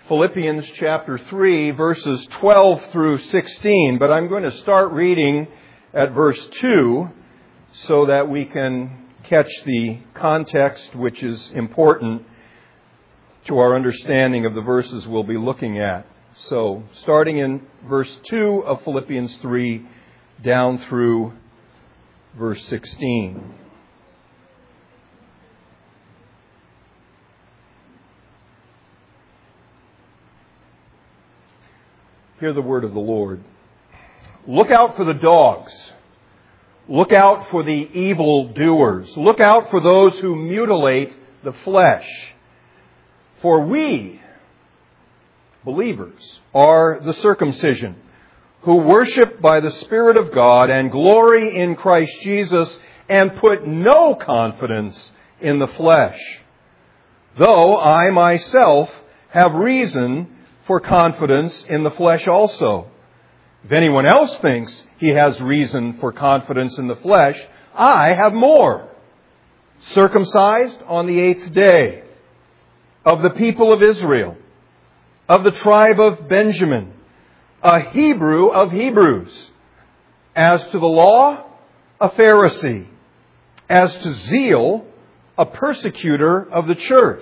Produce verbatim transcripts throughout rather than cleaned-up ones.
Philippians chapter three, verses twelve through sixteen. But I'm going to start reading at verse two so that we can catch the context, which is important to our understanding of the verses we'll be looking at. So, starting in verse two of Philippians three, down through verse sixteen. Hear the word of the Lord. Look out for the dogs. Look out for the evildoers. Look out for those who mutilate the flesh. For we, believers, are the circumcision, who worship by the Spirit of God and glory in Christ Jesus and put no confidence in the flesh. Though I myself have reason for confidence in the flesh also. If anyone else thinks he has reason for confidence in the flesh, I have more. Circumcised on the eighth day, of the people of Israel, of the tribe of Benjamin, a Hebrew of Hebrews, as to the law, a Pharisee, as to zeal, a persecutor of the church,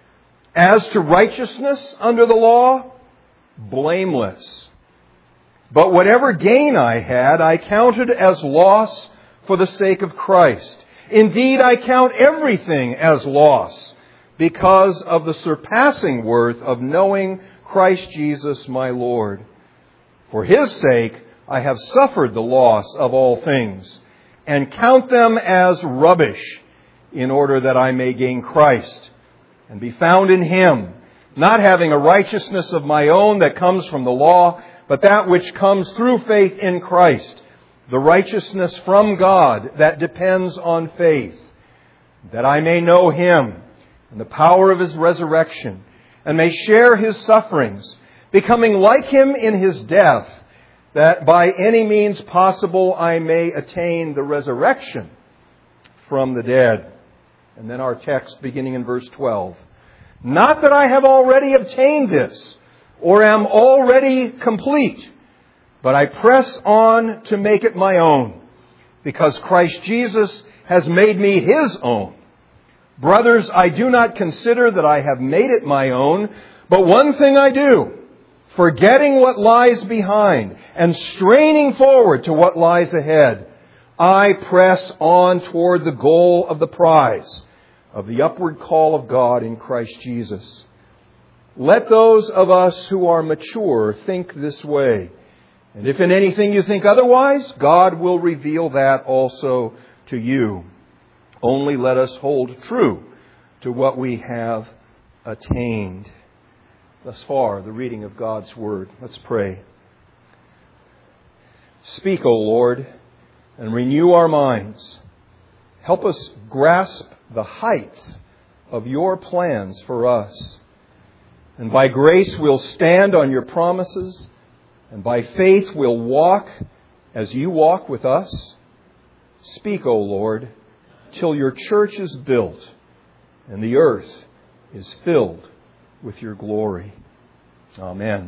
as to righteousness under the law, blameless. But whatever gain I had, I counted as loss for the sake of Christ. Indeed, I count everything as loss because of the surpassing worth of knowing Christ Jesus my Lord. For His sake, I have suffered the loss of all things and count them as rubbish in order that I may gain Christ and be found in Him, not having a righteousness of my own that comes from the law, but that which comes through faith in Christ, the righteousness from God that depends on faith, that I may know Him and the power of His resurrection, and may share His sufferings, becoming like Him in His death, that by any means possible I may attain the resurrection from the dead. And then our text beginning in verse twelve. Not that I have already obtained this, or am already complete, but I press on to make it my own, because Christ Jesus has made me His own. Brothers, I do not consider that I have made it my own, but one thing I do, forgetting what lies behind and straining forward to what lies ahead, I press on toward the goal of the prize of the upward call of God in Christ Jesus. Let those of us who are mature think this way. And if in anything you think otherwise, God will reveal that also to you. Only let us hold true to what we have attained. Thus far, the reading of God's Word. Let's pray. Speak, O Lord, and renew our minds. Help us grasp the heights of your plans for us. And by grace we'll stand on your promises, and by faith we'll walk as you walk with us. Speak, O Lord, till your church is built and the earth is filled with your glory. Amen.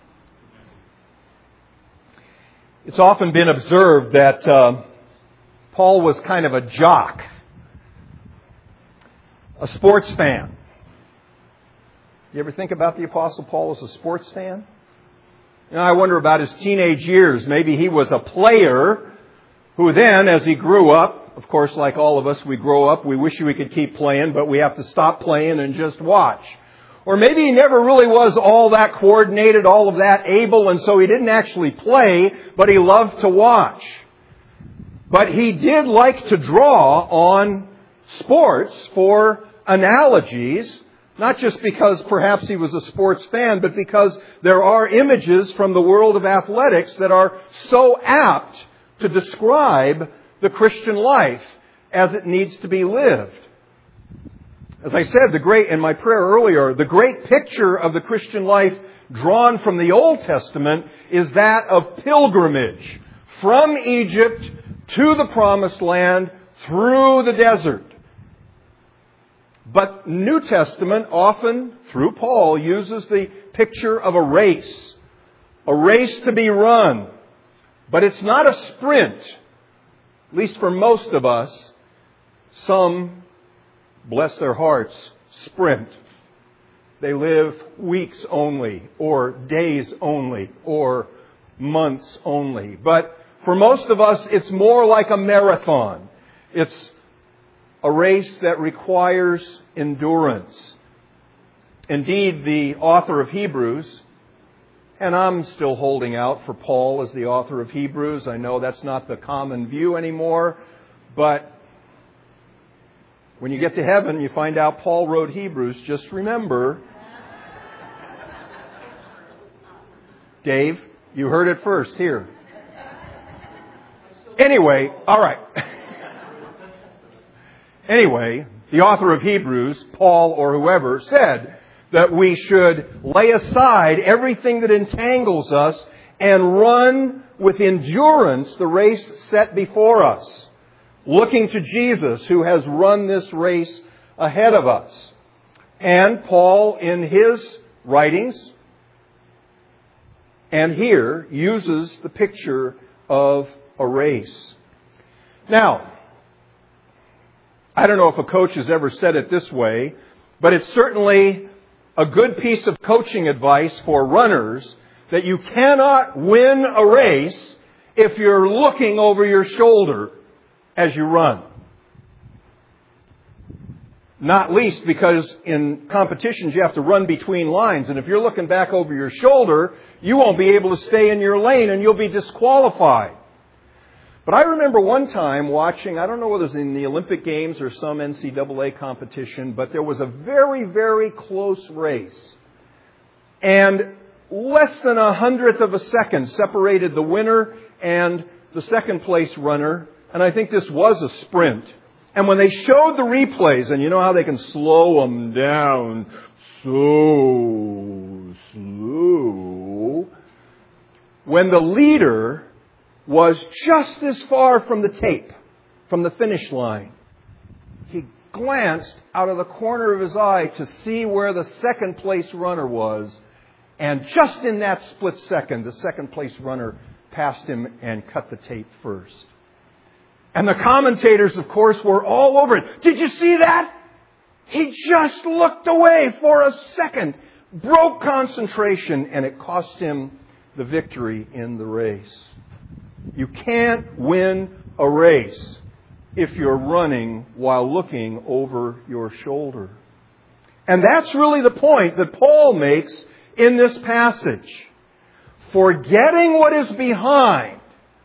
It's often been observed that uh, Paul was kind of a jock, a sports fan. You ever think about the Apostle Paul as a sports fan? You know, I wonder about his teenage years. Maybe he was a player who then, as he grew up, of course, like all of us, we grow up, we wish we could keep playing, but we have to stop playing and just watch. Or maybe he never really was all that coordinated, all of that able, and so he didn't actually play, but he loved to watch. But he did like to draw on sports for analogies, not just because perhaps he was a sports fan, but because there are images from the world of athletics that are so apt to describe the Christian life as it needs to be lived. As I said, the great, in my prayer earlier, the great picture of the Christian life drawn from the Old Testament is that of pilgrimage from Egypt to the Promised Land through the desert. But New Testament often, through Paul, uses the picture of a race. A race to be run. But it's not a sprint. At least for most of us. Some, bless their hearts, sprint. They live weeks only, or days only, or months only. But for most of us, it's more like a marathon. It's a race that requires endurance. Indeed, the author of Hebrews, and I'm still holding out for Paul as the author of Hebrews. I know that's not the common view anymore, but when you get to heaven, you find out Paul wrote Hebrews. Just remember, Dave, you heard it first here. Anyway, all right. Anyway, the author of Hebrews, Paul or whoever, said that we should lay aside everything that entangles us and run with endurance the race set before us, looking to Jesus who has run this race ahead of us. And Paul, in his writings, and here, uses the picture of a race. Now, I don't know if a coach has ever said it this way, but it's certainly a good piece of coaching advice for runners that you cannot win a race if you're looking over your shoulder as you run. Not least because in competitions you have to run between lines, and if you're looking back over your shoulder, you won't be able to stay in your lane and you'll be disqualified. But I remember one time watching, I don't know whether it was in the Olympic Games or some N C double A competition, but there was a very, very close race. And less than a hundredth of a second separated the winner and the second place runner. And I think this was a sprint. And when they showed the replays, and you know how they can slow them down so slow, when the leader was just as far from the tape, from the finish line, he glanced out of the corner of his eye to see where the second place runner was. And just in that split second, the second place runner passed him and cut the tape first. And the commentators, of course, were all over it. Did you see that? He just looked away for a second, broke concentration, and it cost him the victory in the race. You can't win a race if you're running while looking over your shoulder. And that's really the point that Paul makes in this passage. Forgetting what is behind,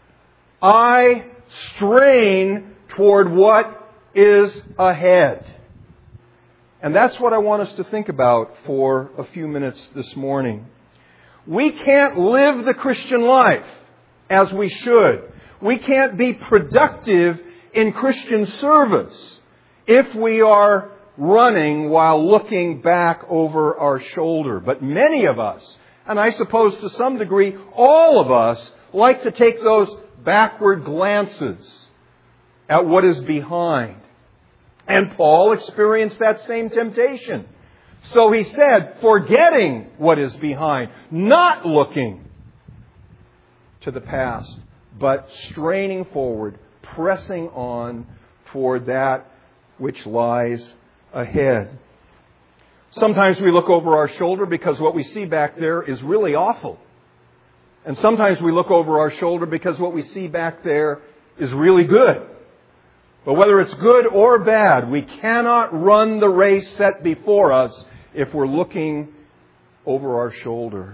I strain toward what is ahead. And that's what I want us to think about for a few minutes this morning. We can't live the Christian life as we should. We can't be productive in Christian service if we are running while looking back over our shoulder. But many of us, and I suppose to some degree all of us, like to take those backward glances at what is behind. And Paul experienced that same temptation. So he said, forgetting what is behind, not looking to the past, but straining forward, pressing on toward that which lies ahead. Sometimes we look over our shoulder because what we see back there is really awful. And sometimes we look over our shoulder because what we see back there is really good. But whether it's good or bad, we cannot run the race set before us if we're looking over our shoulder.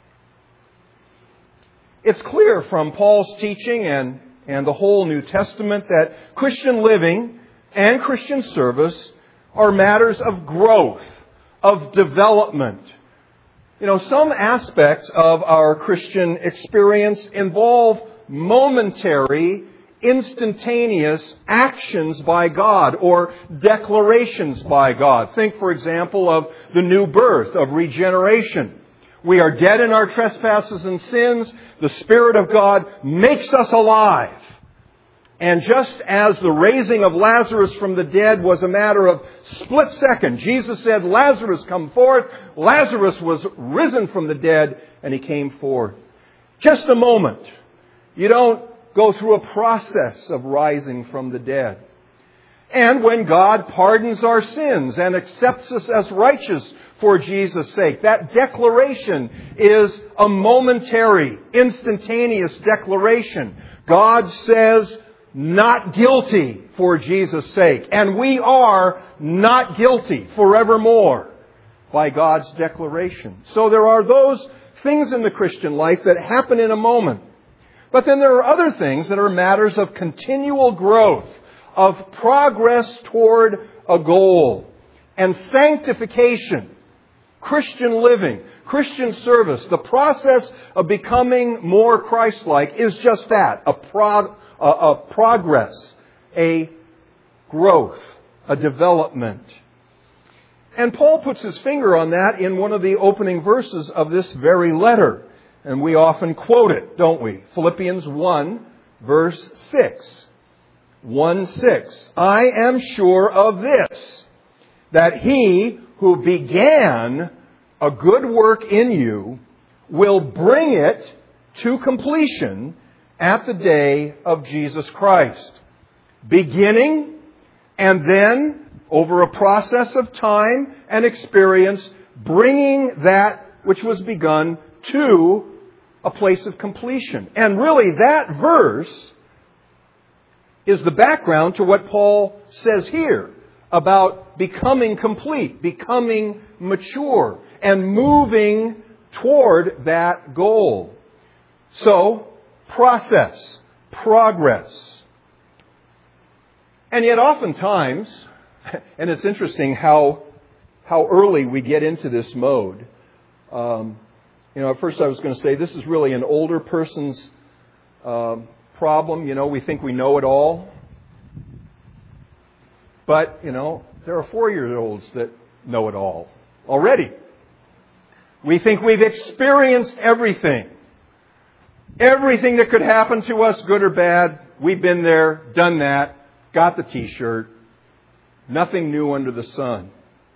It's clear from Paul's teaching and, and the whole New Testament that Christian living and Christian service are matters of growth, of development. You know, some aspects of our Christian experience involve momentary, instantaneous actions by God or declarations by God. Think, for example, of the new birth, of regeneration. We are dead in our trespasses and sins. The Spirit of God makes us alive. And just as the raising of Lazarus from the dead was a matter of split second, Jesus said, Lazarus, come forth. Lazarus was risen from the dead, and he came forth. Just a moment. You don't go through a process of rising from the dead. And when God pardons our sins and accepts us as righteous for Jesus' sake, that declaration is a momentary, instantaneous declaration. God says, not guilty for Jesus' sake. And we are not guilty forevermore by God's declaration. So there are those things in the Christian life that happen in a moment. But then there are other things that are matters of continual growth, of progress toward a goal, and sanctification, Christian living, Christian service. The process of becoming more Christ-like is just that, a prog- A, a progress, a growth, a development. And Paul puts his finger on that in one of the opening verses of this very letter. And we often quote it, don't we? Philippians one, verse six. one six. I am sure of this, that he who began a good work in you will bring it to completion at the day of Jesus Christ. Beginning, and then, over a process of time and experience, bringing that which was begun to a place of completion. And really, that verse is the background to what Paul says here about becoming complete, becoming mature, and moving toward that goal. So, process, progress. And yet oftentimes, and it's interesting how how early we get into this mode. Um, you know, at first I was going to say this is really an older person's um, problem. You know, we think we know it all. But, you know, there are four-year-olds that know it all already. We think we've experienced everything. Everything that could happen to us, good or bad, we've been there, done that, got the t-shirt. Nothing new under the sun.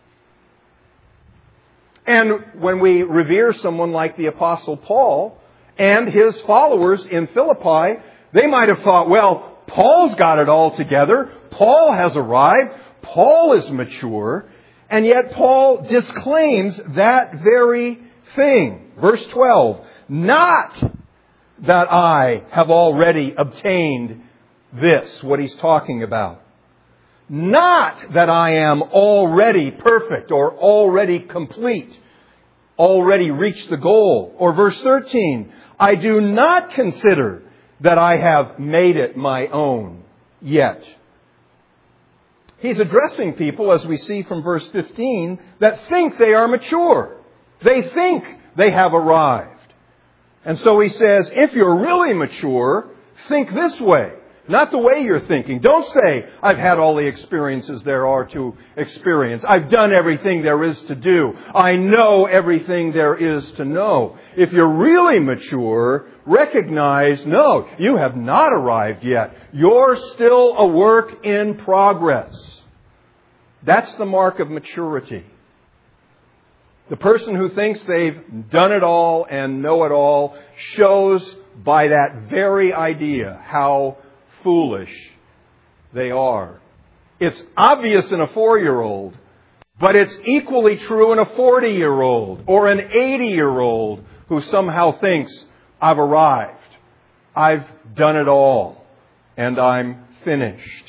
And when we revere someone like the Apostle Paul and his followers in Philippi, they might have thought, well, Paul's got it all together. Paul has arrived. Paul is mature. And yet Paul disclaims that very thing. Verse twelve, not that I have already obtained this, what he's talking about. Not that I am already perfect or already complete, already reached the goal. Or verse thirteen, I do not consider that I have made it my own yet. He's addressing people, as we see from verse fifteen, that think they are mature. They think they have arrived. And so he says, if you're really mature, think this way. Not the way you're thinking. Don't say, I've had all the experiences there are to experience. I've done everything there is to do. I know everything there is to know. If you're really mature, recognize, no, you have not arrived yet. You're still a work in progress. That's the mark of maturity. The person who thinks they've done it all and know it all shows by that very idea how foolish they are. It's obvious in a four-year-old, but it's equally true in a forty-year-old or an eighty-year-old who somehow thinks, I've arrived, I've done it all, and I'm finished.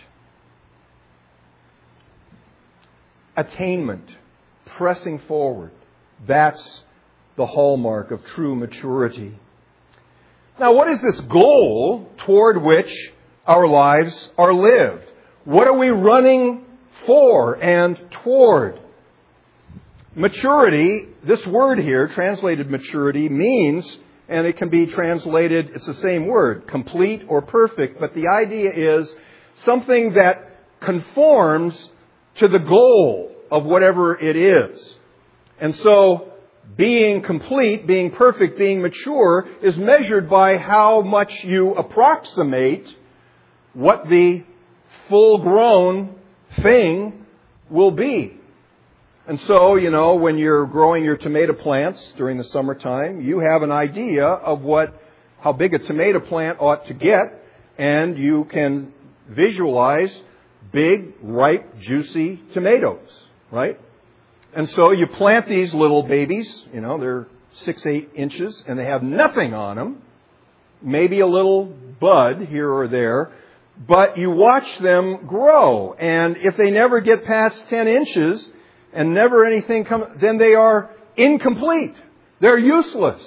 Attainment, pressing forward, that's the hallmark of true maturity. Now, what is this goal toward which our lives are lived? What are we running for and toward? Maturity, this word here, translated maturity, means, and it can be translated, it's the same word, complete or perfect, but the idea is something that conforms to the goal of whatever it is. And so, being complete, being perfect, being mature is measured by how much you approximate what the full-grown thing will be. And so, you know, when you're growing your tomato plants during the summertime, you have an idea of what, how big a tomato plant ought to get, and you can visualize big, ripe, juicy tomatoes, right? And so you plant these little babies, you know, they're six, eight inches, and they have nothing on them, maybe a little bud here or there, but you watch them grow, and if they never get past ten inches and never anything comes, then they are incomplete. They're useless.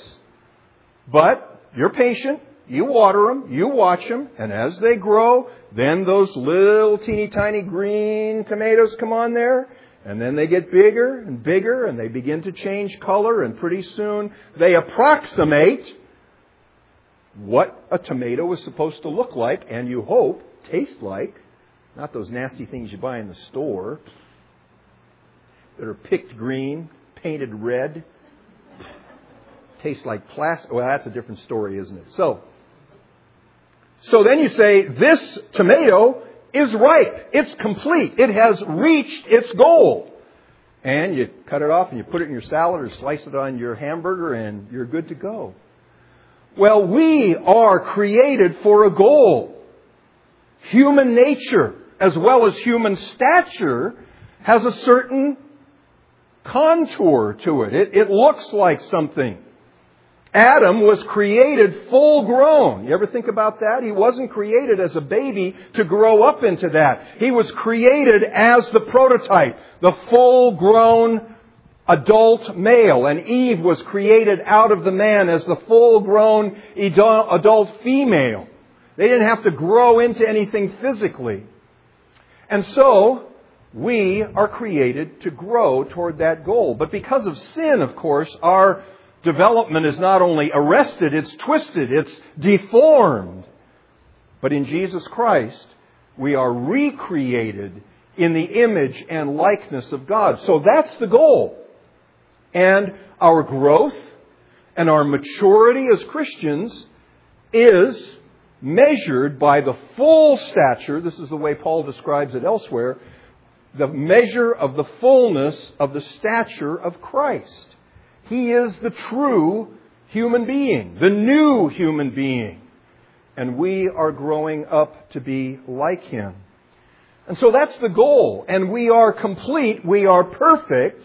But you're patient, you water them, you watch them, and as they grow, then those little teeny tiny green tomatoes come on there, and then they get bigger and bigger, and they begin to change color, and pretty soon they approximate what a tomato is supposed to look like, and you hope, taste like. Not those nasty things you buy in the store that are picked green, painted red. Taste like plastic. Well, that's a different story, isn't it? So, so then you say, this tomato is ripe. It's complete. It has reached its goal. And you cut it off and you put it in your salad or slice it on your hamburger and you're good to go. Well, we are created for a goal. Human nature, as well as human stature, has a certain contour to it. It, it looks like something. Adam was created full grown. You ever think about that? He wasn't created as a baby to grow up into that. He was created as the prototype, the full grown adult male. And Eve was created out of the man as the full grown adult female. They didn't have to grow into anything physically. And so, we are created to grow toward that goal. But because of sin, of course, our development is not only arrested, it's twisted, it's deformed. But in Jesus Christ, we are recreated in the image and likeness of God. So that's the goal. And our growth and our maturity as Christians is measured by the full stature, this is the way Paul describes it elsewhere, the measure of the fullness of the stature of Christ. He is the true human being, the new human being. And we are growing up to be like Him. And so that's the goal. And we are complete, we are perfect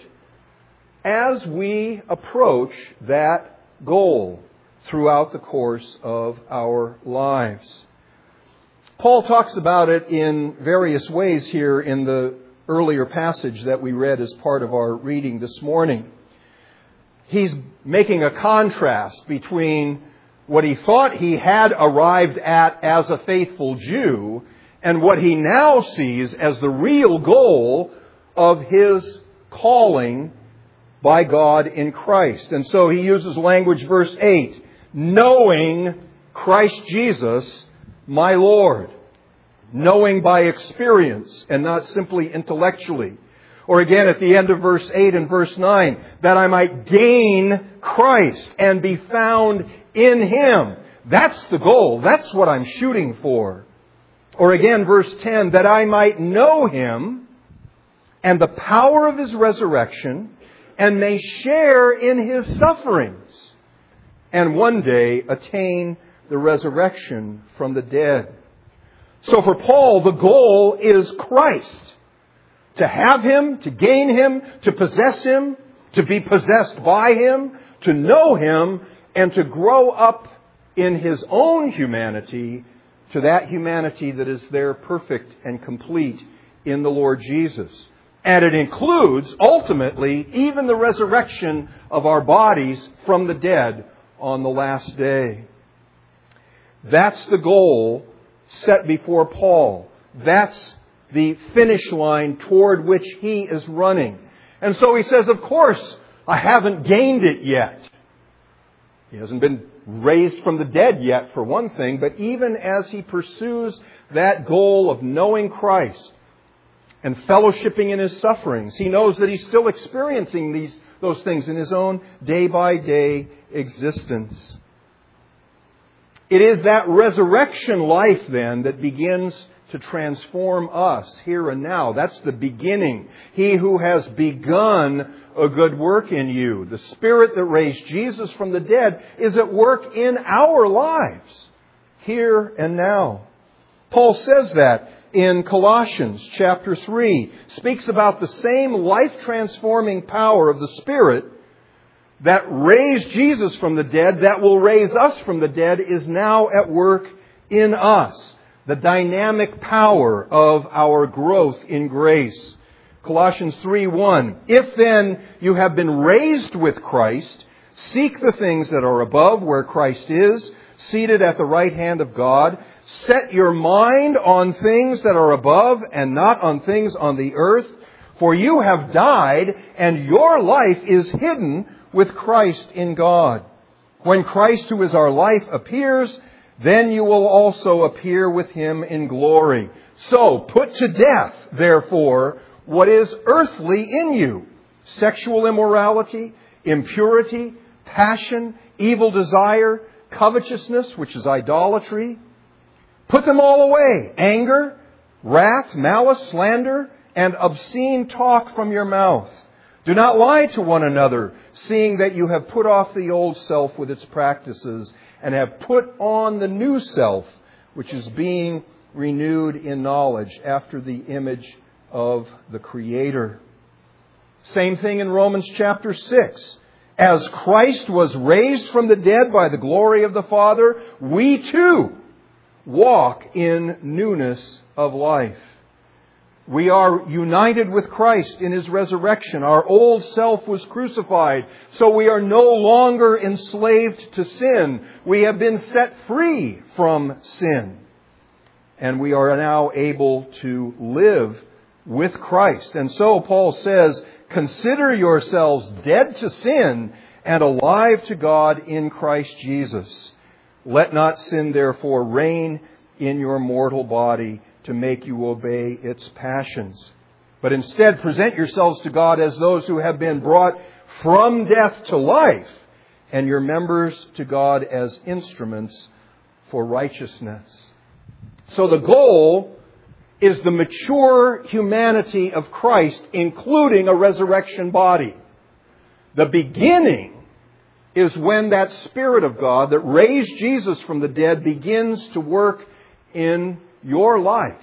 as we approach that goal throughout the course of our lives. Paul talks about it in various ways here in the earlier passage that we read as part of our reading this morning. He's making a contrast between what he thought he had arrived at as a faithful Jew and what he now sees as the real goal of his calling by God in Christ. And so he uses language, verse eight, knowing Christ Jesus, my Lord. Knowing by experience and not simply intellectually. Or again at the end of verse eight and verse nine, that I might gain Christ and be found in Him. That's the goal. That's what I'm shooting for. Or again, verse ten, that I might know Him and the power of His resurrection and may share in His sufferings and one day attain the resurrection from the dead. So for Paul, the goal is Christ. To have Him, to gain Him, to possess Him, to be possessed by Him, to know Him, and to grow up in His own humanity to that humanity that is there perfect and complete in the Lord Jesus. And it includes, ultimately, even the resurrection of our bodies from the dead on the last day. That's the goal set before Paul. That's the finish line toward which he is running. And so he says, of course, I haven't gained it yet. He hasn't been raised from the dead yet, for one thing, but even as he pursues that goal of knowing Christ and fellowshipping in His sufferings, he knows that he's still experiencing these those things in his own day-by-day existence. It is that resurrection life then that begins to transform us here and now. That's the beginning. He who has begun a good work in you, the Spirit that raised Jesus from the dead, is at work in our lives here and now. Paul says that in Colossians chapter three, speaks about the same life-transforming power of the Spirit that raised Jesus from the dead, that will raise us from the dead, is now at work in us. The dynamic power of our growth in grace. Colossians three one, if then you have been raised with Christ, seek the things that are above where Christ is, seated at the right hand of God. Set your mind on things that are above and not on things on the earth. For you have died and your life is hidden with Christ in God. When Christ, who is our life, appears, then you will also appear with Him in glory. So put to death, therefore, what is earthly in you: sexual immorality, impurity, passion, evil desire, covetousness, which is idolatry. Put them all away: anger, wrath, malice, slander, and obscene talk from your mouth. Do not lie to one another, seeing that you have put off the old self with its practices and have put on the new self, which is being renewed in knowledge after the image of the Creator. Same thing in Romans chapter six. As Christ was raised from the dead by the glory of the Father, we too walk in newness of life. We are united with Christ in His resurrection. Our old self was crucified, so we are no longer enslaved to sin. We have been set free from sin. And we are now able to live with Christ. And so Paul says, consider yourselves dead to sin and alive to God in Christ Jesus. Let not sin therefore reign in your mortal body to make you obey its passions. But instead present yourselves to God as those who have been brought from death to life, and your members to God as instruments for righteousness. So the goal is the mature humanity of Christ, including a resurrection body. The beginning is when that Spirit of God that raised Jesus from the dead begins to work in your life,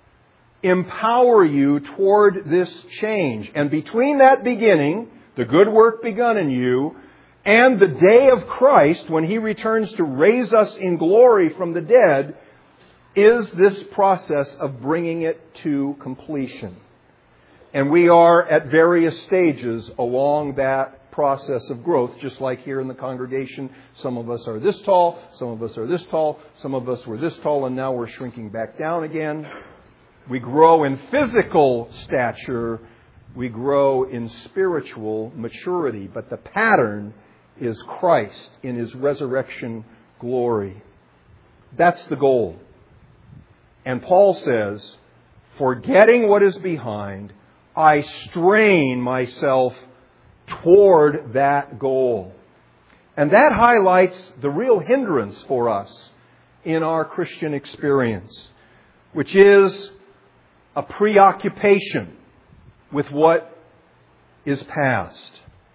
empower you toward this change. And between that beginning, the good work begun in you, and the day of Christ, when He returns to raise us in glory from the dead, is this process of bringing it to completion. And we are at various stages along that process of growth, just like here in the congregation. Some of us are this tall, some of us are this tall, some of us were this tall, and now we're shrinking back down again. We grow in physical stature, we grow in spiritual maturity, but the pattern is Christ in His resurrection glory. That's the goal. And Paul says, forgetting what is behind, I strain myself toward that goal. And that highlights the real hindrance for us in our Christian experience, which is a preoccupation with what is past.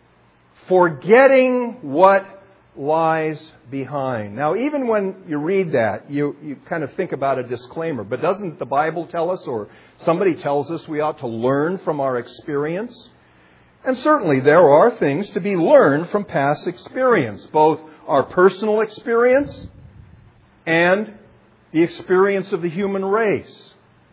Forgetting what lies behind. Now, even when you read that, you, you kind of think about a disclaimer. But doesn't the Bible tell us, or somebody tells us, we ought to learn from our experience? And certainly there are things to be learned from past experience, both our personal experience and the experience of the human race.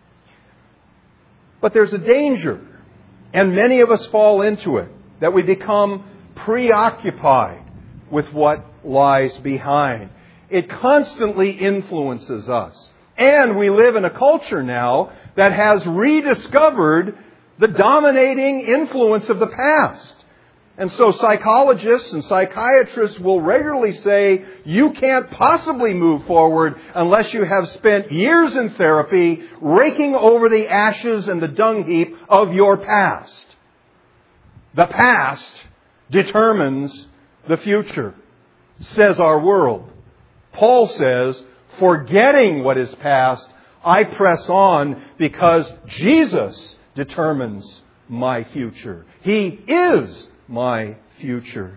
But there's a danger, and many of us fall into it, that we become preoccupied with what lies behind. It constantly influences us. And we live in a culture now that has rediscovered the dominating influence of the past. And so psychologists and psychiatrists will regularly say, you can't possibly move forward unless you have spent years in therapy raking over the ashes and the dung heap of your past. The past determines the future, says our world. Paul says, forgetting what is past, I press on because Jesus determines my future. He is my future.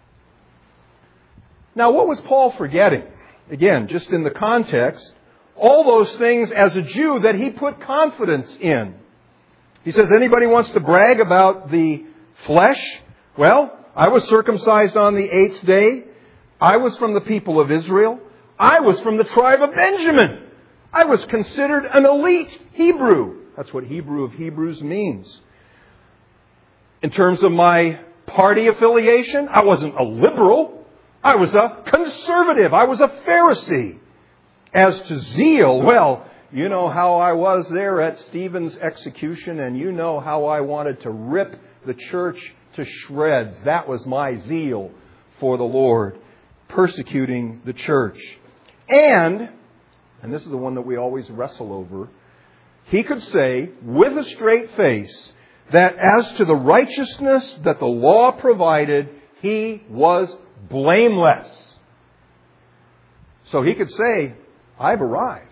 Now, what was Paul forgetting? Again, just in the context, all those things as a Jew that he put confidence in. He says, anybody wants to brag about the flesh? Well, I was circumcised on the eighth day. I was from the people of Israel. I was from the tribe of Benjamin. I was considered an elite Hebrew. That's what Hebrew of Hebrews means. In terms of my party affiliation, I wasn't a liberal. I was a conservative. I was a Pharisee. As to zeal, well, you know how I was there at Stephen's execution, and you know how I wanted to rip the church to shreds. That was my zeal for the Lord, persecuting the church. And, and this is the one that we always wrestle over, he could say with a straight face that as to the righteousness that the law provided, he was blameless. So he could say, I've arrived.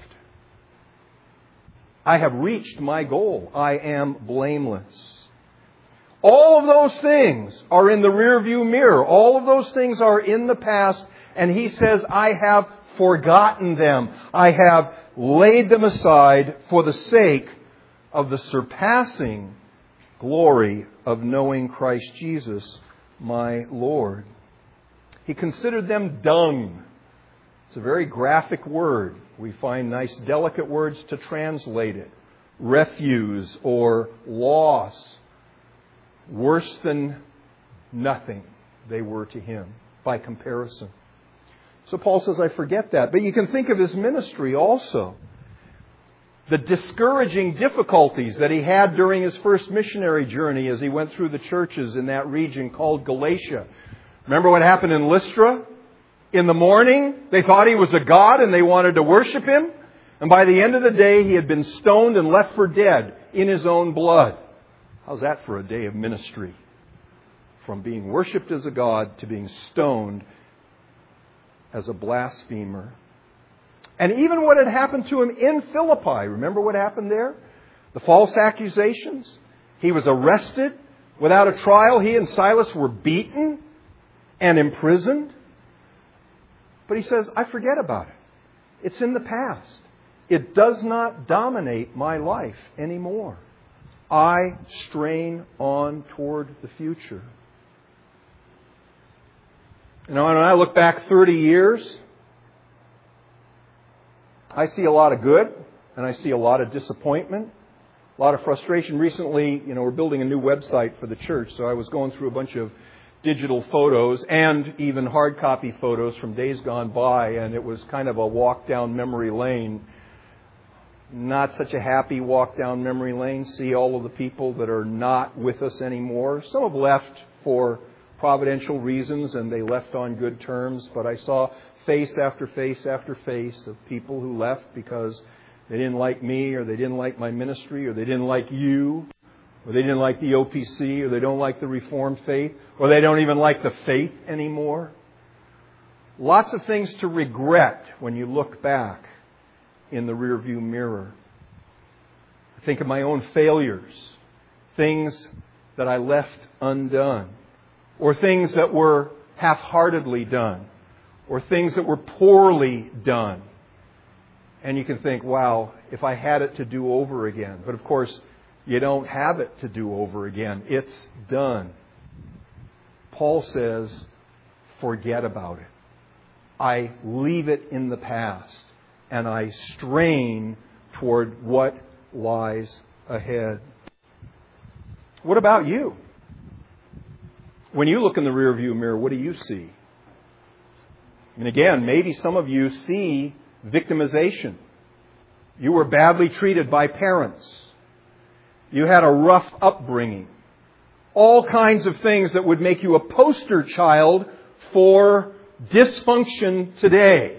I have reached my goal. I am blameless. All of those things are in the rearview mirror. All of those things are in the past. And he says, I have forgotten them. I have laid them aside for the sake of the surpassing glory of knowing Christ Jesus, my Lord. He considered them dung. It's a very graphic word. We find nice, delicate words to translate it. Refuse or loss. Worse than nothing they were to him by comparison. So Paul says, I forget that. But you can think of his ministry also. The discouraging difficulties that he had during his first missionary journey as he went through the churches in that region called Galatia. Remember what happened in Lystra? In the morning, they thought he was a god and they wanted to worship him. And by the end of the day, he had been stoned and left for dead in his own blood. How's that for a day of ministry? From being worshipped as a god to being stoned as a blasphemer. And even what had happened to him in Philippi. Remember what happened there? The false accusations. He was arrested without a trial. He and Silas were beaten and imprisoned. But he says, I forget about it. It's in the past. It does not dominate my life anymore. I strain on toward the future. You know, when I look back thirty years, I see a lot of good and I see a lot of disappointment, a lot of frustration. Recently, you know, we're building a new website for the church, so I was going through a bunch of digital photos and even hard copy photos from days gone by, and it was kind of a walk down memory lane. Not such a happy walk down memory lane. See all of the people that are not with us anymore. Some have left for providential reasons and they left on good terms, but I saw face after face after face of people who left because they didn't like me, or they didn't like my ministry, or they didn't like you, or they didn't like the O P C, or they don't like the Reformed faith, or they don't even like the faith anymore. Lots of things to regret when you look back in the rearview mirror. I think of my own failures, things that I left undone, or things that were half-heartedly done, or things that were poorly done. And you can think, wow, if I had it to do over again. But of course, you don't have it to do over again. It's done. Paul says, forget about it. I leave it in the past and I strain toward what lies ahead. What about you? When you look in the rearview mirror, what do you see? And again, maybe some of you see victimization. You were badly treated by parents. You had a rough upbringing. All kinds of things that would make you a poster child for dysfunction today.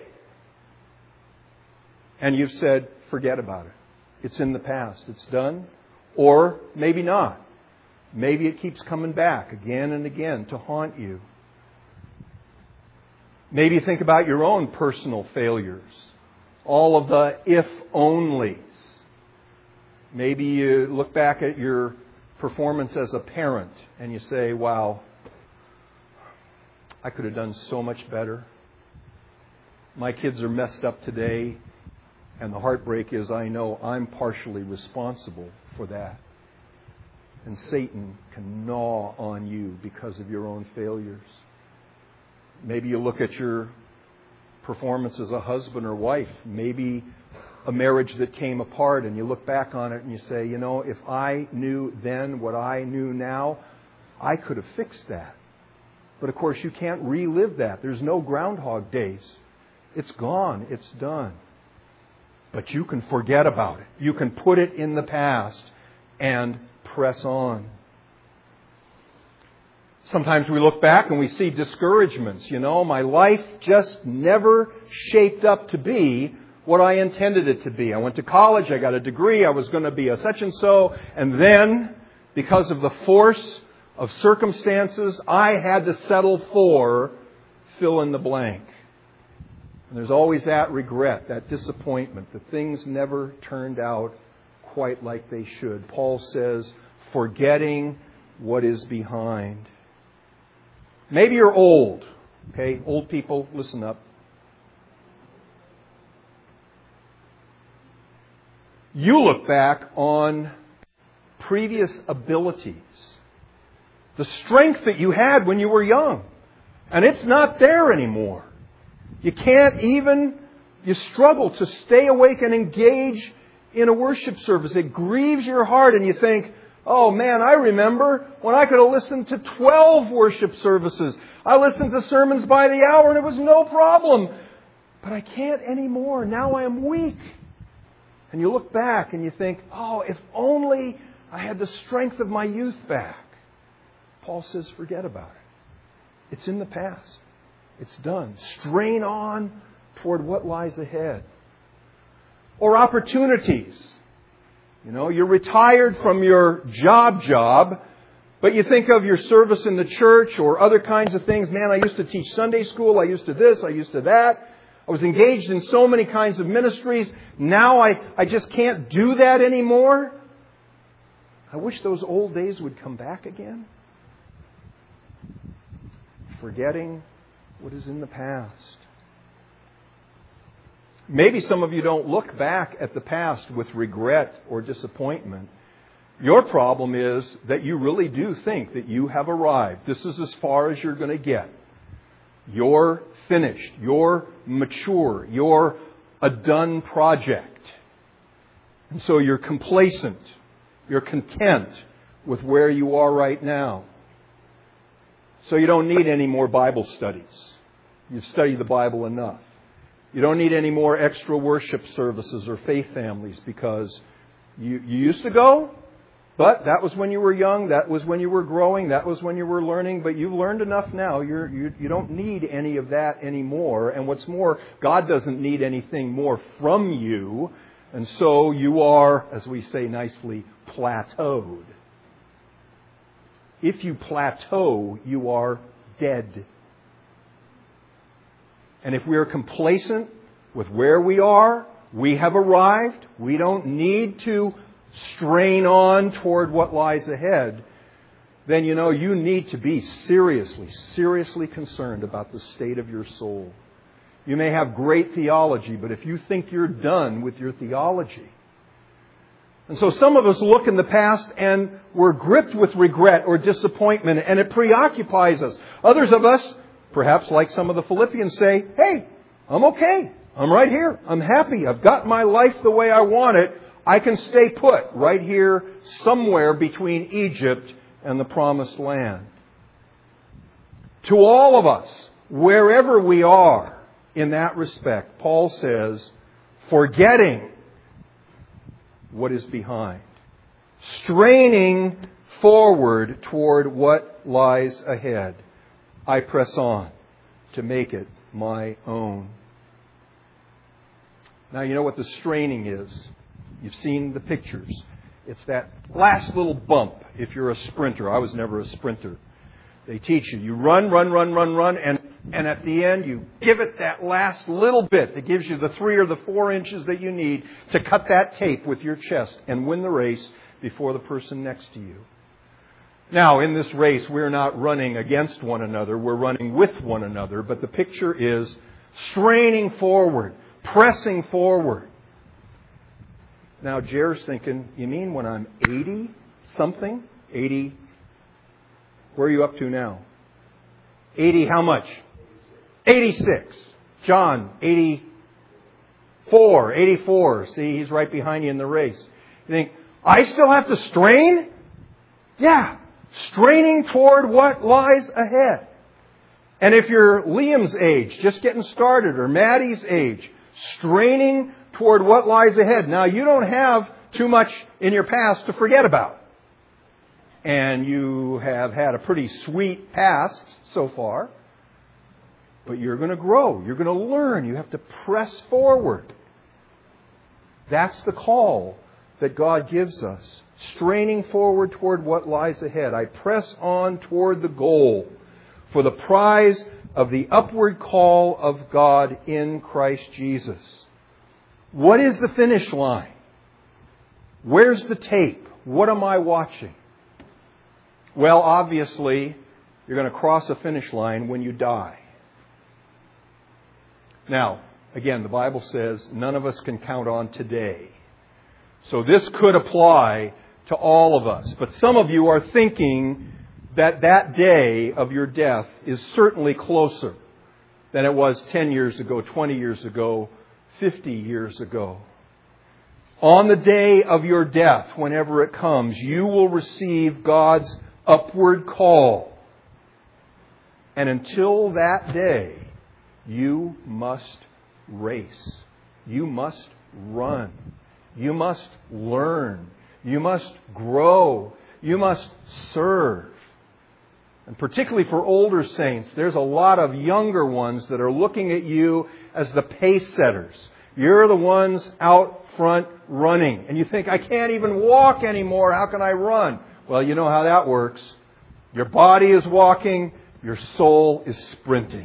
And you've said, forget about it. It's in the past. It's done. Or maybe not. Maybe it keeps coming back again and again to haunt you. Maybe think about your own personal failures. All of the if-onlys. Maybe you look back at your performance as a parent and you say, wow, I could have done so much better. My kids are messed up today, and the heartbreak is I know I'm partially responsible for that. And Satan can gnaw on you because of your own failures. Maybe you look at your performance as a husband or wife. Maybe a marriage that came apart, and you look back on it and you say, you know, if I knew then what I knew now, I could have fixed that. But of course, you can't relive that. There's no Groundhog Days. It's gone. It's done. But you can forget about it. You can put it in the past and press on. Sometimes we look back and we see discouragements. You know, my life just never shaped up to be what I intended it to be. I went to college, I got a degree, I was going to be a such and so, and then, because of the force of circumstances, I had to settle for fill in the blank. And there's always that regret, that disappointment, that things never turned out quite like they should. Paul says, forgetting what is behind. Maybe you're old. Okay, old people, listen up. You look back on previous abilities, the strength that you had when you were young, and it's not there anymore. You can't even, you struggle to stay awake and engage in a worship service. It grieves your heart and you think, oh man, I remember when I could have listened to twelve worship services. I listened to sermons by the hour and it was no problem. But I can't anymore. Now I am weak. And you look back and you think, oh, if only I had the strength of my youth back. Paul says, forget about it. It's in the past. It's done. Strain on toward what lies ahead. Or opportunities. You know, you're retired from your job job, but you think of your service in the church or other kinds of things. Man, I used to teach Sunday school. I used to this. I used to that. I was engaged in so many kinds of ministries. Now I, I just can't do that anymore. I wish those old days would come back again. Forgetting what is in the past. Maybe some of you don't look back at the past with regret or disappointment. Your problem is that you really do think that you have arrived. This is as far as you're going to get. You're finished. You're mature. You're a done project. And so you're complacent. You're content with where you are right now. So you don't need any more Bible studies. You've studied the Bible enough. You don't need any more extra worship services or faith families because you, you used to go, but that was when you were young, that was when you were growing, that was when you were learning, but you've learned enough now. You're, you, you don't need any of that anymore. And what's more, God doesn't need anything more from you. And so you are, as we say nicely, plateaued. If you plateau, you are dead. And if we are complacent with where we are, we have arrived. We don't need to strain on toward what lies ahead. Then, you know, you need to be seriously, seriously concerned about the state of your soul. You may have great theology, but if you think you're done with your theology. And so some of us look in the past and we're gripped with regret or disappointment and it preoccupies us. Others of us, perhaps like some of the Philippians, say, hey, I'm okay. I'm right here. I'm happy. I've got my life the way I want it. I can stay put right here somewhere between Egypt and the Promised Land. To all of us, wherever we are in that respect, Paul says, forgetting what is behind, straining forward toward what lies ahead, I press on to make it my own. Now, you know what the straining is. You've seen the pictures. It's that last little bump if you're a sprinter. I was never a sprinter. They teach you. You run, run, run, run, run, and And at the end, you give it that last little bit that gives you the three or the four inches that you need to cut that tape with your chest and win the race before the person next to you. Now, in this race, we're not running against one another. We're running with one another. But the picture is straining forward, pressing forward. Now, Jer's thinking, you mean when I'm eighty something? eighty. Where are you up to now? eighty how much? eighty-six. John, eighty-four. eighty-four. See, he's right behind you in the race. You think, I still have to strain? Yeah. Straining toward what lies ahead. And if you're Liam's age, just getting started, or Maddie's age, straining toward what lies ahead. Now, you don't have too much in your past to forget about. And you have had a pretty sweet past so far. But you're going to grow. You're going to learn. You have to press forward. That's the call that God gives us. Straining forward toward what lies ahead. I press on toward the goal for the prize of the upward call of God in Christ Jesus. What is the finish line? Where's the tape? What am I watching? Well, obviously, you're going to cross a finish line when you die. Now, again, the Bible says none of us can count on today. So this could apply to all of us. But some of you are thinking that that day of your death is certainly closer than it was ten years ago, twenty years ago, fifty years ago. On the day of your death, whenever it comes, you will receive God's upward call. And until that day, you must race. You must run. You must learn. You must grow. You must serve. And particularly for older saints, there's a lot of younger ones that are looking at you as the pace setters. You're the ones out front running. And you think, I can't even walk anymore. How can I run? Well, you know how that works. Your body is walking. Your soul is sprinting.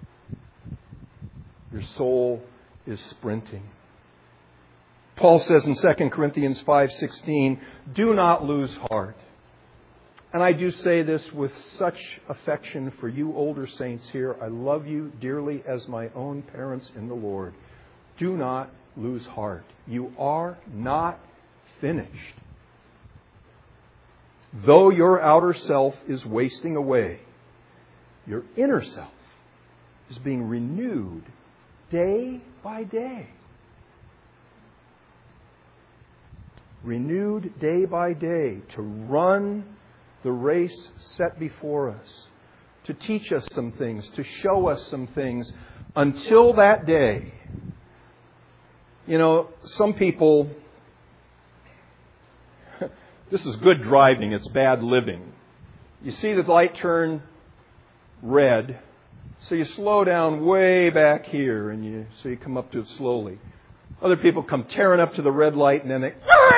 Your soul is sprinting. Paul says in Second Corinthians five sixteen, do not lose heart. And I do say this with such affection for you older saints here. I love you dearly as my own parents in the Lord. Do not lose heart. You are not finished. Though your outer self is wasting away, your inner self is being renewed day by day. Renewed day by day to run the race set before us, to teach us some things, to show us some things until that day. You know, some people, this is good driving, it's bad living. You see the light turn red, so you slow down way back here, and you so you come up to it slowly. Other people come tearing up to the red light, and then they...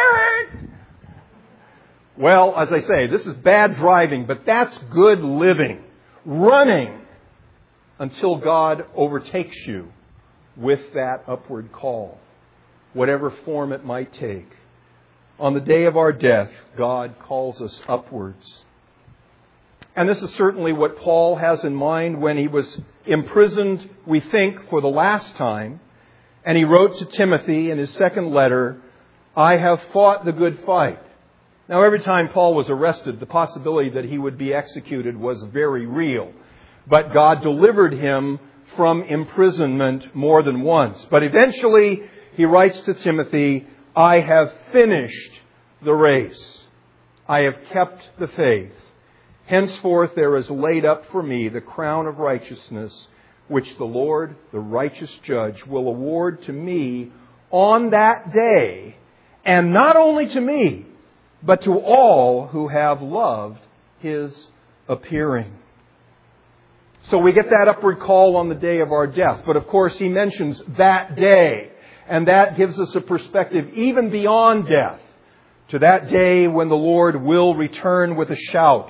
Well, as I say, this is bad driving, but that's good living. Running until God overtakes you with that upward call, whatever form it might take. On the day of our death, God calls us upwards. And this is certainly what Paul has in mind when he was imprisoned, we think, for the last time. And he wrote to Timothy in his second letter, I have fought the good fight. Now, every time Paul was arrested, the possibility that he would be executed was very real. But God delivered him from imprisonment more than once. But eventually, he writes to Timothy, I have finished the race. I have kept the faith. Henceforth, there is laid up for me the crown of righteousness, which the Lord, the righteous judge, will award to me on that day, and not only to me, but to all who have loved His appearing. So we get that upward call on the day of our death. But of course, he mentions that day. And that gives us a perspective even beyond death, to that day when the Lord will return with a shout,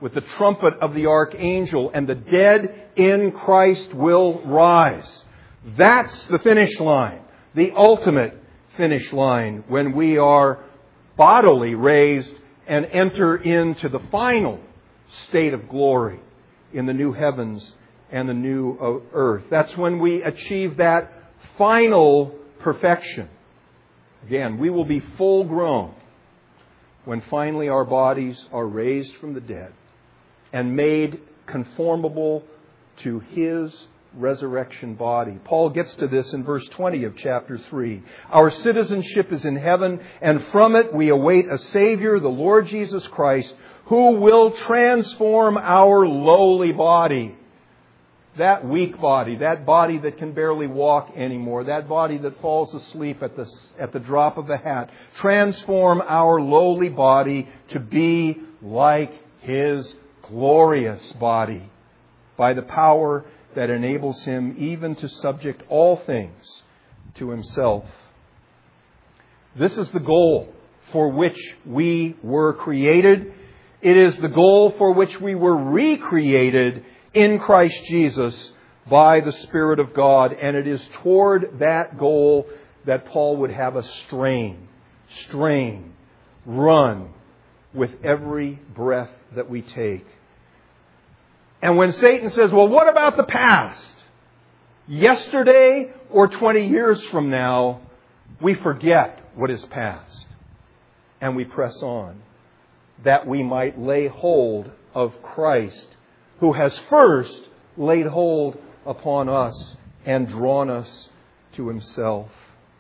with the trumpet of the archangel, and the dead in Christ will rise. That's the finish line, the ultimate finish line, when we are bodily raised and enter into the final state of glory in the new heavens and the new earth. That's when we achieve that final perfection. Again, we will be full grown when finally our bodies are raised from the dead and made conformable to His resurrection body. Paul gets to this in verse twenty of chapter three. Our citizenship is in heaven, and from it we await a Savior, the Lord Jesus Christ, who will transform our lowly body. That weak body, that body that can barely walk anymore, that body that falls asleep at the, at the drop of a hat. Transform our lowly body to be like His glorious body by the power that enables Him even to subject all things to Himself. This is the goal for which we were created. It is the goal for which we were recreated in Christ Jesus by the Spirit of God. And it is toward that goal that Paul would have us strain, strain, run with every breath that we take. And when Satan says, well, what about the past? Yesterday or twenty years from now, we forget what is past. And we press on, that we might lay hold of Christ, who has first laid hold upon us and drawn us to Himself.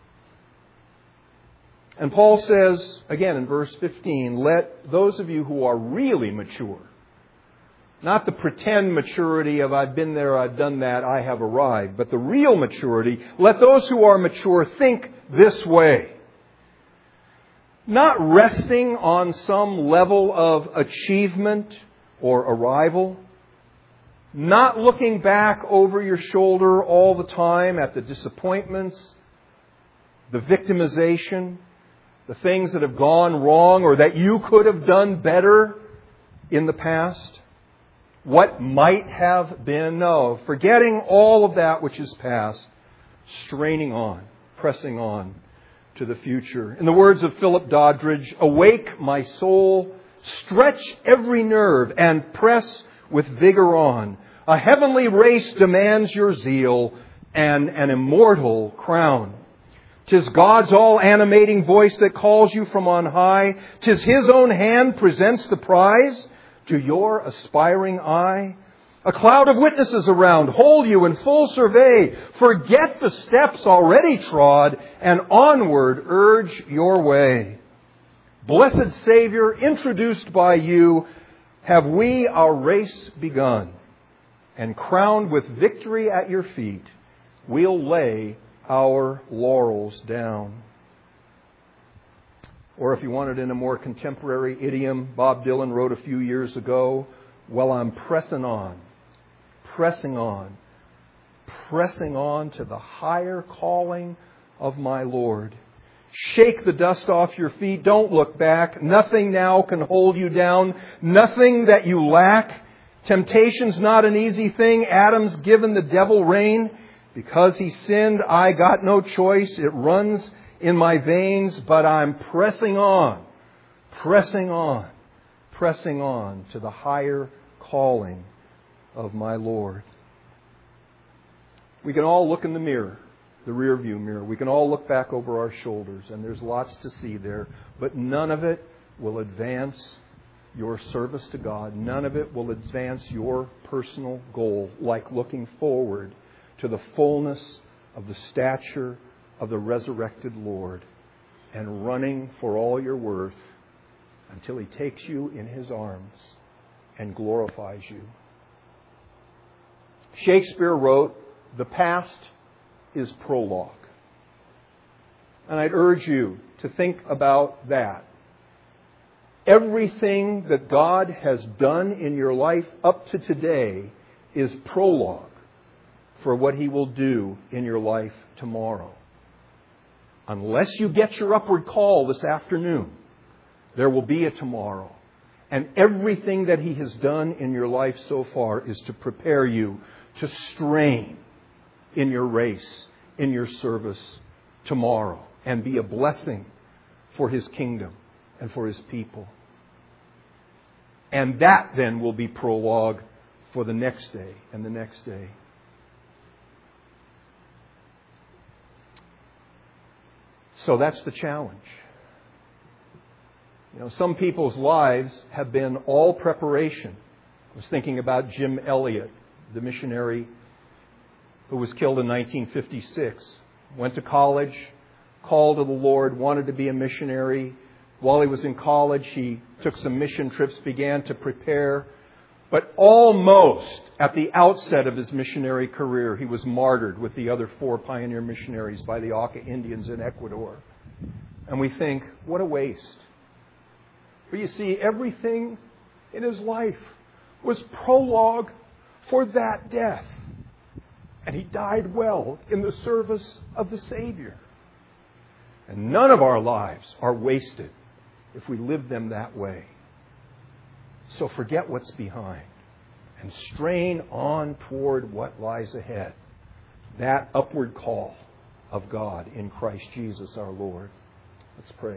And Paul says, again in verse fifteen, let those of you who are really mature, not the pretend maturity of I've been there, I've done that, I have arrived, but the real maturity, let those who are mature think this way. Not resting on some level of achievement or arrival. Not looking back over your shoulder all the time at the disappointments, the victimization, the things that have gone wrong or that you could have done better in the past. What might have been. No, forgetting all of that which is past, straining on, pressing on to the future. In the words of Philip Doddridge, awake my soul, stretch every nerve and press with vigor on. A heavenly race demands your zeal and an immortal crown. 'Tis God's all-animating voice that calls you from on high. 'Tis His own hand presents the prize to your aspiring eye. A cloud of witnesses around hold you in full survey. Forget the steps already trod and onward urge your way. Blessed Savior, introduced by you, have we our race begun, and crowned with victory at your feet, we'll lay our laurels down. Or if you want it in a more contemporary idiom, Bob Dylan wrote a few years ago, well, I'm pressing on, pressing on, pressing on to the higher calling of my Lord. Shake the dust off your feet. Don't look back. Nothing now can hold you down. Nothing that you lack. Temptation's not an easy thing. Adam's given the devil rein. Because he sinned, I got no choice. It runs in my veins, but I'm pressing on, pressing on, pressing on to the higher calling of my Lord. We can all look in the mirror, the rear view mirror. We can all look back over our shoulders, and there's lots to see there, but none of it will advance your service to God. None of it will advance your personal goal like looking forward to the fullness of the stature of the resurrected Lord and running for all you're worth until He takes you in His arms and glorifies you. Shakespeare wrote, the past is prologue. And I'd urge you to think about that. Everything that God has done in your life up to today is prologue for what He will do in your life tomorrow. Unless you get your upward call this afternoon, there will be a tomorrow. And everything that He has done in your life so far is to prepare you to strain in your race, in your service tomorrow, and be a blessing for His kingdom and for His people. And that then will be prologue for the next day and the next day. So that's the challenge. You know, some people's lives have been all preparation. I was thinking about Jim Elliot, the missionary who was killed in nineteen fifty-six. Went to college, called to the Lord, wanted to be a missionary. While he was in college, he took some mission trips, began to prepare. But almost at the outset of his missionary career, he was martyred with the other four pioneer missionaries by the Auca Indians in Ecuador. And we think, what a waste. But you see, everything in his life was prologue for that death. And he died well in the service of the Savior. And none of our lives are wasted if we live them that way. So forget what's behind and strain on toward what lies ahead. That upward call of God in Christ Jesus our Lord. Let's pray.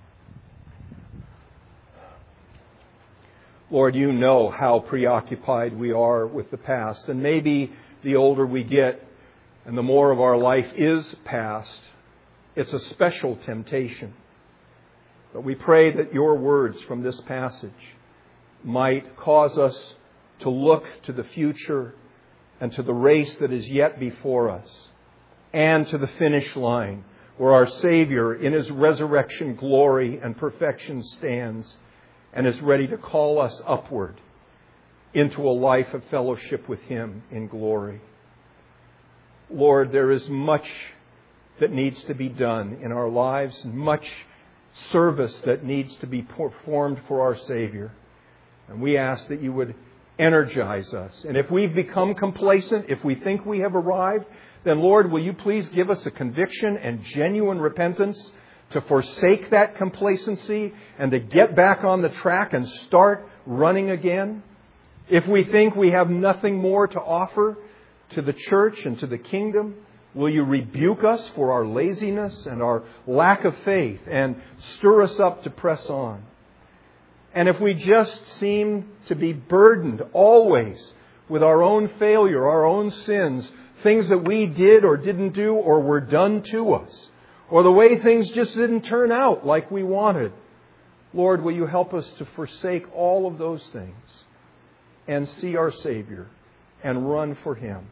Lord, you know how preoccupied we are with the past. And maybe the older we get and the more of our life is past, it's a special temptation. But we pray that your words from this passage might cause us to look to the future and to the race that is yet before us and to the finish line where our Savior in His resurrection glory and perfection stands and is ready to call us upward into a life of fellowship with Him in glory. Lord, there is much that needs to be done in our lives, much service that needs to be performed for our Savior. And we ask that you would energize us. And if we've become complacent, if we think we have arrived, then Lord, will you please give us a conviction and genuine repentance to forsake that complacency and to get back on the track and start running again? If we think we have nothing more to offer to the church and to the kingdom, will you rebuke us for our laziness and our lack of faith and stir us up to press on? And if we just seem to be burdened always with our own failure, our own sins, things that we did or didn't do or were done to us, or the way things just didn't turn out like we wanted, Lord, will you help us to forsake all of those things and see our Savior and run for Him?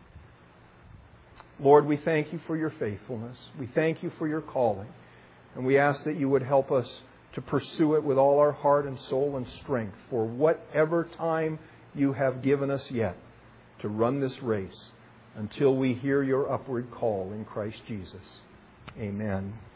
Lord, we thank you for your faithfulness. We thank you for your calling. And we ask that you would help us to pursue it with all our heart and soul and strength for whatever time you have given us yet to run this race until we hear your upward call in Christ Jesus. Amen.